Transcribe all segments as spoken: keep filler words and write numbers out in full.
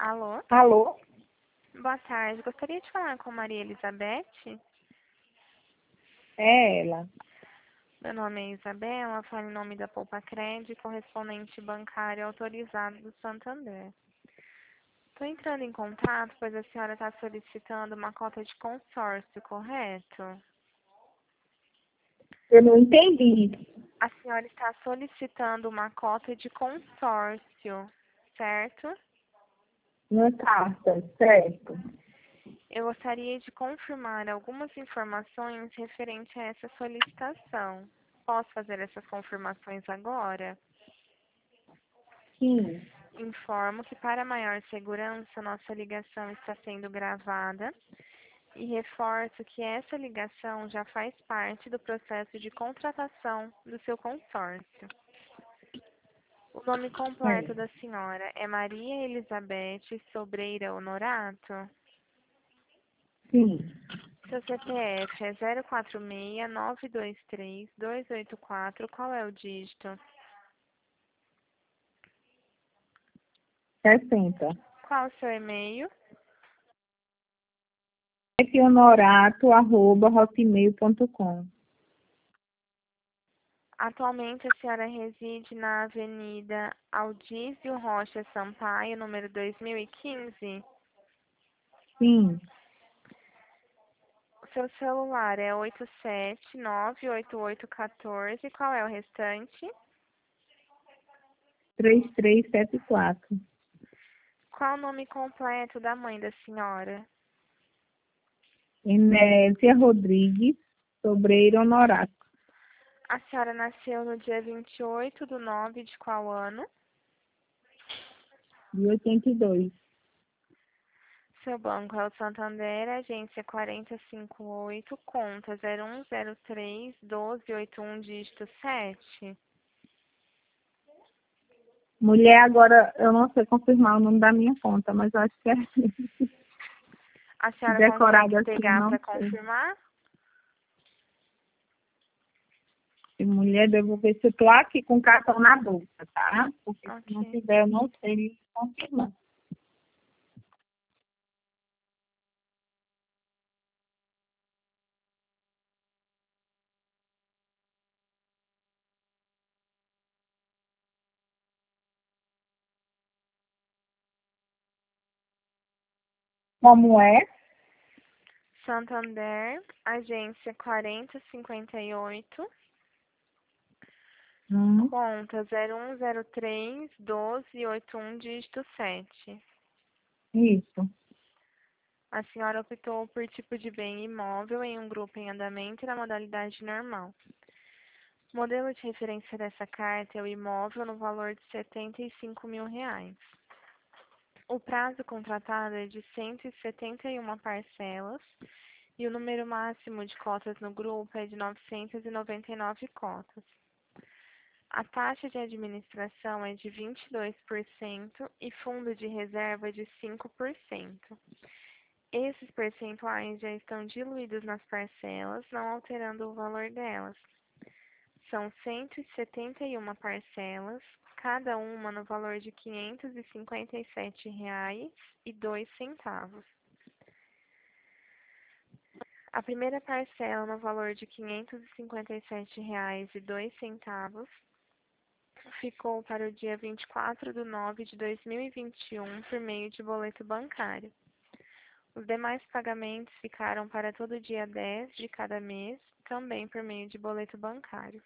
Alô? Alô? Boa tarde. Gostaria de falar com Maria Elizabeth. É ela. Meu nome é Isabela, falo em nome da Poupa Cred, correspondente bancário autorizado do Santander. Estou entrando em contato, pois a senhora está solicitando uma cota de consórcio, correto? Eu não entendi. A senhora está solicitando uma cota de consórcio, certo? Uma carta, certo? Eu gostaria de confirmar algumas informações referente a essa solicitação. Posso fazer essas confirmações agora? Sim. Informo que, para maior segurança, nossa ligação está sendo gravada e reforço que essa ligação já faz parte do processo de contratação do seu consórcio. O nome completo É. da senhora é Maria Elizabeth Sobreira Honorato? Sim. Seu C P F é zero quatro seis, nove dois três, dois oito quatro. Qual é o dígito? sessenta. Qual o seu e-mail? honorato arroba hotmail ponto com. Atualmente a senhora reside na Avenida Aldísio Rocha Sampaio, número dois mil e quinze. Sim. O seu celular é oito sete nove oito oito um quatro. Qual é o restante? três três sete quatro. Qual o nome completo da mãe da senhora? Enésia Rodrigues Sobreira Honorato. A senhora nasceu no dia vinte e oito de nove de qual ano? De oitenta e dois. Seu banco é o Santander, agência quatro cinco oito, conta zero um zero três, um dois oito um, dígito sete. Mulher, agora eu não sei confirmar o nome da minha conta, mas eu acho que é A senhora decorada consegue assim, pegar não para sei. confirmar? E mulher, devo ver se eu tô aqui com o cartão na bolsa, tá? Porque se não Ok. tiver, eu não sei confirmar. Como é? Santander, agência quatro cinquenta e oito, Hum, conta zero um zero três, um dois oito um, dígito sete. isso. A senhora optou por tipo de bem imóvel em um grupo em andamento e na modalidade normal. O modelo de referência dessa carta é o imóvel no valor de setenta e cinco mil reais. O prazo contratado é de cento e setenta e uma parcelas e o número máximo de cotas no grupo é de novecentas e noventa e nove cotas. A taxa de administração é de vinte e dois por cento e fundo de reserva de cinco por cento. Esses percentuais já estão diluídos nas parcelas, não alterando o valor delas. São cento e setenta e uma parcelas, cada uma no valor de quinhentos e cinquenta e sete reais e dois centavos. A primeira parcela no valor de quinhentos e cinquenta e sete reais e dois centavos ficou para o dia vinte e quatro de nove de dois mil e vinte e um por meio de boleto bancário. Os demais pagamentos ficaram para todo dia dez de cada mês, também por meio de boleto bancário.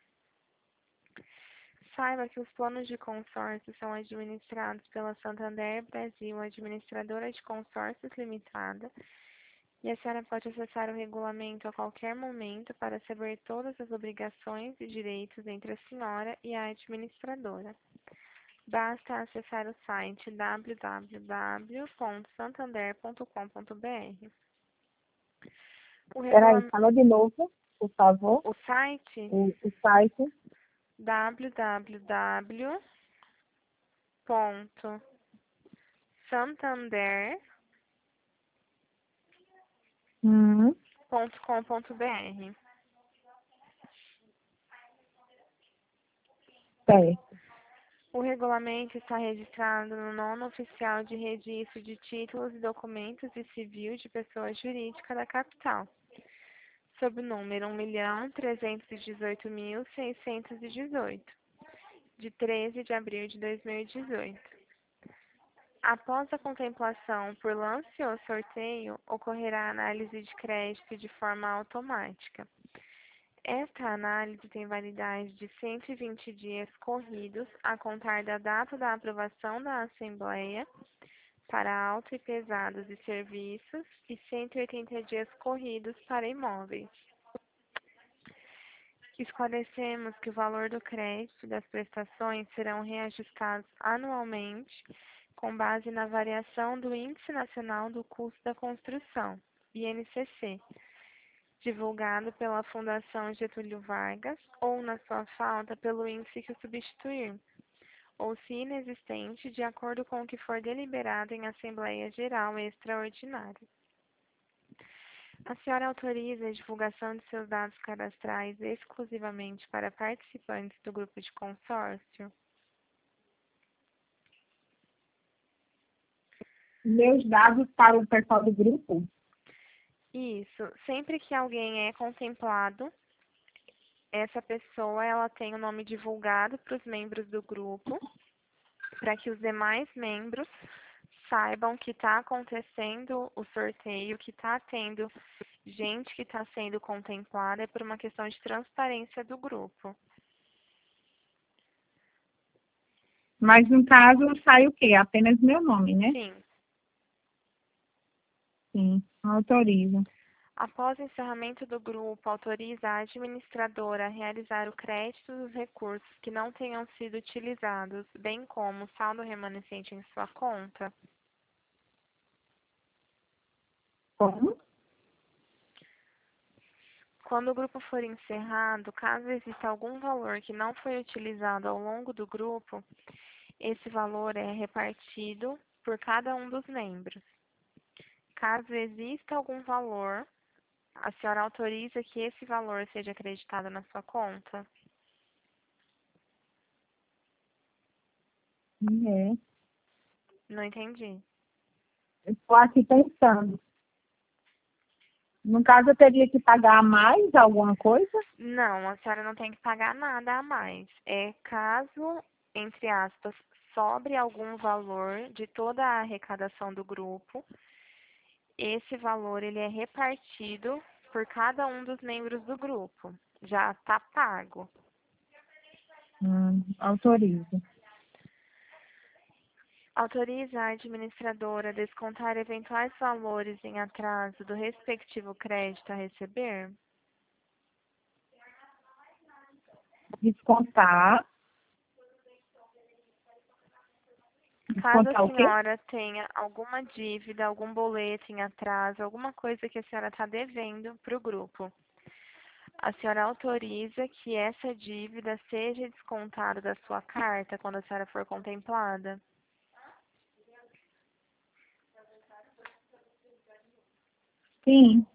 Saiba que os planos de consórcio são administrados pela Santander Brasil, administradora de consórcios limitada, e a senhora pode acessar o regulamento a qualquer momento para saber todas as obrigações e direitos entre a senhora e a administradora. Basta acessar o site w w w ponto santander ponto com ponto b r. O, Peraí, regulam... fala de novo, por favor, o site o, o site. w w w ponto santander Hum, ponto com ponto b r. certo. O regulamento está registrado no nono oficial de registro de títulos e documentos e civil de pessoa jurídica da capital, sob o número um milhão trezentos e dezoito mil seiscentos e dezoito, de treze de abril de dois mil e dezoito. Após a contemplação por lance ou sorteio, ocorrerá a análise de crédito de forma automática. Esta análise tem validade de cento e vinte dias corridos a contar da data da aprovação da Assembleia para auto e pesados e serviços e cento e oitenta dias corridos para imóveis. Esclarecemos que o valor do crédito e das prestações serão reajustados anualmente com base na variação do Índice Nacional do Custo da Construção, I N C C, divulgado pela Fundação Getúlio Vargas ou, na sua falta, pelo índice que o substituir, ou se inexistente, de acordo com o que for deliberado em Assembleia Geral Extraordinária. A senhora autoriza a divulgação de seus dados cadastrais exclusivamente para participantes do grupo de consórcio? Meus dados para o pessoal do grupo? Isso. Sempre que alguém é contemplado, essa pessoa ela tem o nome divulgado para os membros do grupo, para que os demais membros saibam que está acontecendo o sorteio, que está tendo gente que está sendo contemplada, é por uma questão de transparência do grupo. Mas, no caso, sai o quê? Apenas meu nome, né? Sim. Sim, autoriza. Após o encerramento do grupo, autoriza a administradora a realizar o crédito dos recursos que não tenham sido utilizados, bem como o saldo remanescente em sua conta? Como? Quando o grupo for encerrado, caso exista algum valor que não foi utilizado ao longo do grupo, esse valor é repartido por cada um dos membros. Caso exista algum valor, a senhora autoriza que esse valor seja acreditado na sua conta? É. Não entendi. Estou aqui pensando. No caso, eu teria que pagar mais alguma coisa? Não, a senhora não tem que pagar nada a mais. É caso, entre aspas, sobre algum valor de toda a arrecadação do grupo, esse valor ele é repartido por cada um dos membros do grupo. Já está pago. Hum, autoriza. Autoriza a administradora a descontar eventuais valores em atraso do respectivo crédito a receber? Descontar. Caso Descontar a o quê? senhora tenha alguma dívida, algum boleto em atraso, alguma coisa que a senhora está devendo para o grupo, a senhora autoriza que essa dívida seja descontada da sua carta quando a senhora for contemplada? Sim.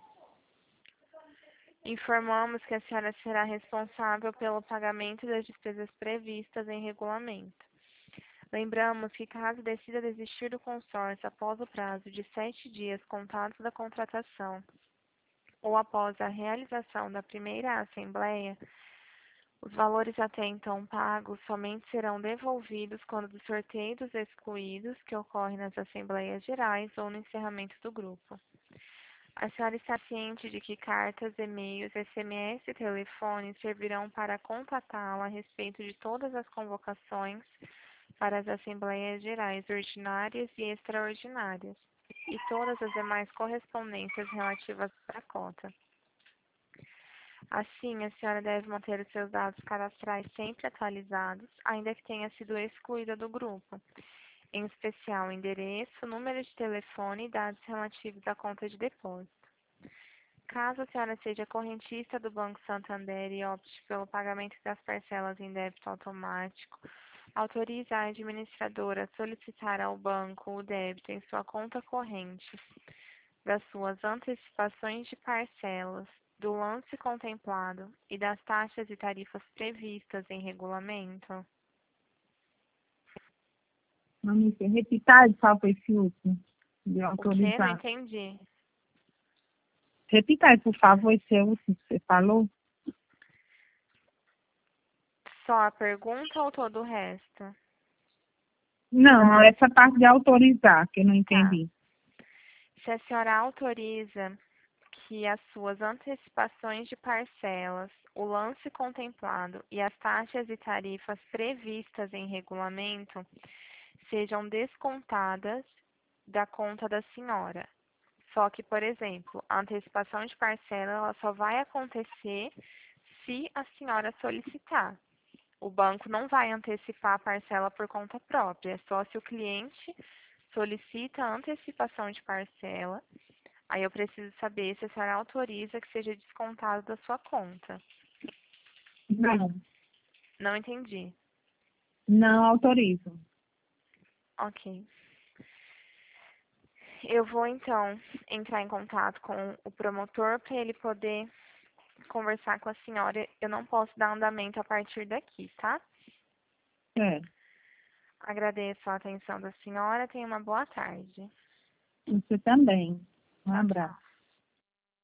Informamos que a senhora será responsável pelo pagamento das despesas previstas em regulamento. Lembramos que, caso decida desistir do consórcio após o prazo de sete dias contados da contratação ou após a realização da primeira assembleia, os valores até então pagos somente serão devolvidos quando do sorteio dos excluídos, que ocorre nas assembleias gerais ou no encerramento do grupo. A senhora está ciente de que cartas, e-mails, S M S e telefone servirão para contatá-la a respeito de todas as convocações para as assembleias gerais ordinárias e extraordinárias e todas as demais correspondências relativas à cota. Assim, a senhora deve manter os seus dados cadastrais sempre atualizados, ainda que tenha sido excluída do grupo, em especial o endereço, número de telefone e dados relativos à conta de depósito. Caso a senhora seja correntista do Banco Santander e opte pelo pagamento das parcelas em débito automático, autoriza a administradora a solicitar ao banco o débito em sua conta corrente das suas antecipações de parcelas, do lance contemplado e das taxas e tarifas previstas em regulamento? Monique, repita, por favor, esse último. De O quê? Não autorizar. entendi. Repita aí, por favor, esse último que você falou. Só a pergunta ou todo o resto? Não, essa parte de autorizar, que eu não Tá. entendi. Se a senhora autoriza que as suas antecipações de parcelas, o lance contemplado e as taxas e tarifas previstas em regulamento sejam descontadas da conta da senhora. Só que, por exemplo, a antecipação de parcela ela só vai acontecer se a senhora solicitar. O banco não vai antecipar a parcela por conta própria, é só se o cliente solicita a antecipação de parcela. Aí eu preciso saber se a senhora autoriza que seja descontado da sua conta. Não, Não entendi. não autorizo. Ok. Eu vou então entrar em contato com o promotor para ele poder conversar com a senhora. Eu não posso dar andamento a partir daqui, tá? É, Agradeço a atenção da senhora. Tenha uma boa tarde. você também. Um Tchau, abraço. tchau.